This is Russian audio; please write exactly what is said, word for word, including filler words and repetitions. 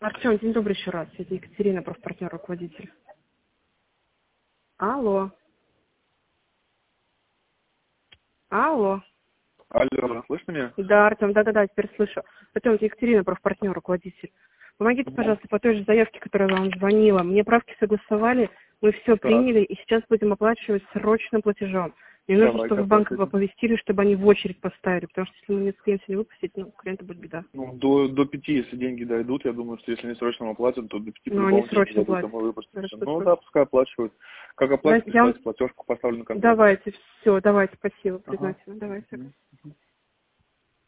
Артем, день добрый еще раз. Это Екатерина, профпартнер, руководитель. Алло. Алло. Алло, слышно меня? Да, Артем, да-да-да, теперь слышу. Артем, это Екатерина, профпартнер, руководитель. Помогите, пожалуйста, по той же заявке, которая вам звонила. Мне правки согласовали, мы все приняли, и сейчас будем оплачивать срочным платежом. Мне нужно, Давайте чтобы в банк оплатите. оповестили, чтобы они в очередь поставили, потому что если мы не успеем сегодня выпустить, ну, у клиента будет беда. Ну, до, до пяти, если деньги дойдут, я думаю, что если они срочно оплатят, то до пяти Но они по-любому деньги срочно дойдут, а платят. мы выпустим. Хорошо, Ну спасибо. да, пускай оплачивают. Как Да, оплатят, я вам... присылайте платежку, поставлю на контроль. Давайте, все, давайте, спасибо, Ага. признательно, давайте.